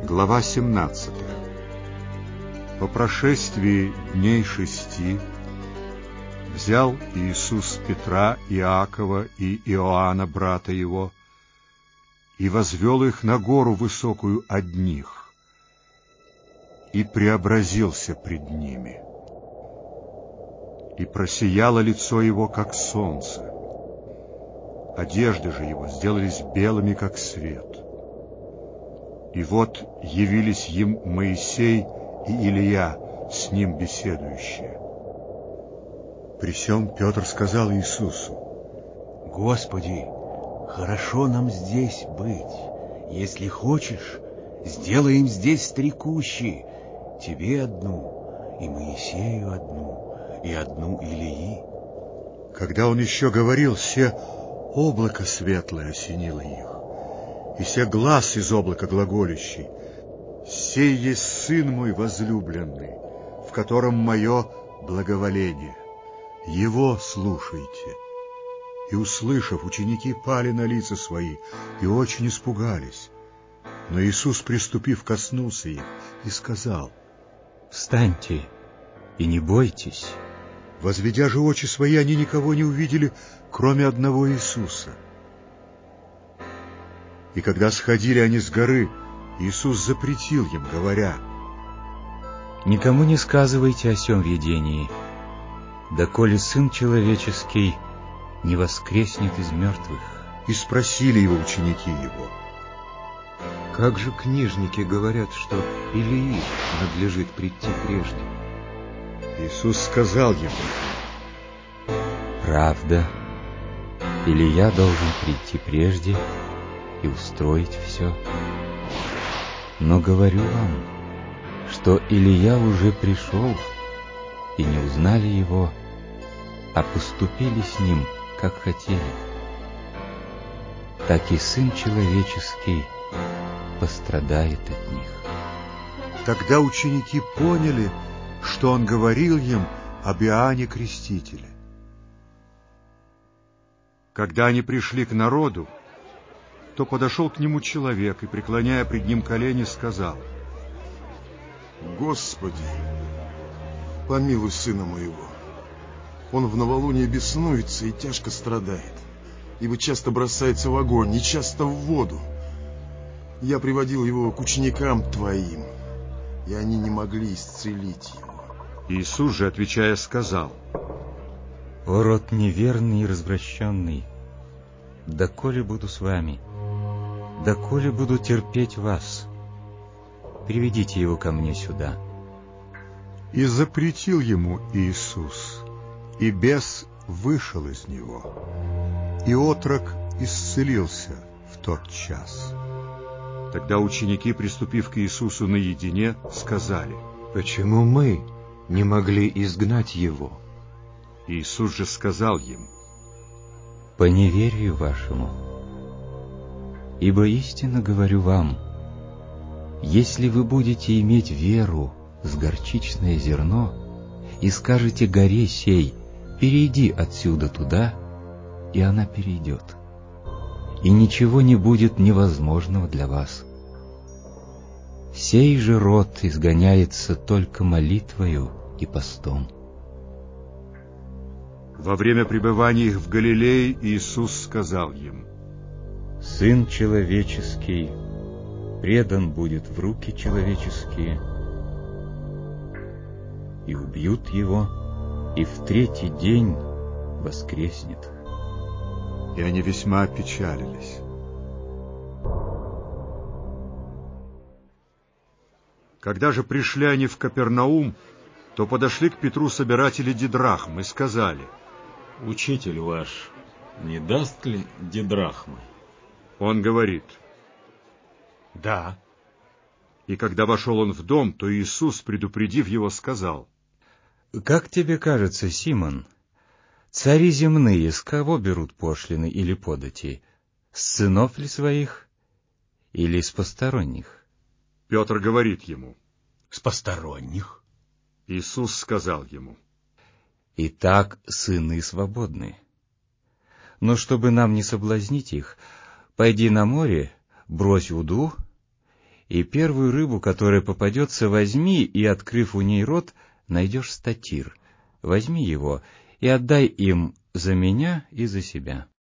Глава 17. По прошествии дней 6 взял Иисус Петра, Иакова и Иоанна, брата его, и возвел их на гору высокую одних, и преобразился пред ними. И просияло лицо его, как солнце, одежды же его сделались белыми, как свет. И вот явились им Моисей и Илия, с ним беседующие. При сем Петр сказал Иисусу: Господи, хорошо нам здесь быть. Если хочешь, сделаем здесь 3 кущи, тебе одну, и Моисею одну, и одну Илии. Когда он еще говорил, се облако светлое осенило их, и се глас из облака глаголющий: «Сей есть Сын мой возлюбленный, в котором мое благоволение. Его слушайте». И, услышав, ученики пали на лица свои и очень испугались. Но Иисус, приступив, коснулся их и сказал: «Встаньте и не бойтесь». Возведя же очи свои, они никого не увидели, кроме одного Иисуса. И когда сходили они с горы, Иисус запретил им, говоря: «Никому не сказывайте о сем видении, доколе Сын Человеческий не воскреснет из мертвых». И спросили его ученики его: «Как же книжники говорят, что Илии надлежит прийти прежде?» Иисус сказал ему: «Правда, Илия должен прийти прежде и устроить все. Но говорю вам, что Илия уже пришел, и не узнали его, а поступили с ним, как хотели. Так и Сын Человеческий пострадает от них». Тогда ученики поняли, что он говорил им об Иоанне Крестителе. Когда они пришли к народу, то подошел к нему человек и, преклоняя пред ним колени, сказал: «Господи, помилуй сына моего. Он в новолуние беснуется и тяжко страдает, ибо часто бросается в огонь и часто в воду. Я приводил его к ученикам твоим, и они не могли исцелить его». Иисус же, отвечая, сказал: «О род неверный и развращенный, доколе буду с вами, доколе буду терпеть вас? Приведите его ко мне сюда». И запретил ему Иисус, и бес вышел из него, и отрок исцелился в тот час. Тогда ученики, приступив к Иисусу наедине, сказали: «Почему мы не могли изгнать его?» Иисус же сказал им: «По неверию вашему. Ибо истинно говорю вам, если вы будете иметь веру с горчичное зерно и скажете горе сей: перейди отсюда туда, и она перейдет, и ничего не будет невозможного для вас. Сей же род изгоняется только молитвою и постом». Во время пребывания их в Галилее Иисус сказал им: «Сын Человеческий предан будет в руки человеческие, и убьют его, и в 3-й день воскреснет». И они весьма опечалились. Когда же пришли они в Капернаум, то подошли к Петру собиратели дидрахм и сказали: «Учитель ваш не даст ли дидрахмы?» Он говорит: Да. И когда вошел он в дом, то Иисус, предупредив его, сказал: «Как тебе кажется, Симон, цари земные с кого берут пошлины или подати? С сынов ли своих или с посторонних?» Петр говорит ему: С посторонних. Иисус сказал ему: «Итак, сыны свободны. Но чтобы нам не соблазнить их, пойди на море, брось уду и первую рыбу, которая попадется, возьми, и, открыв у ней рот, найдешь статир. Возьми его и отдай им за меня и за себя».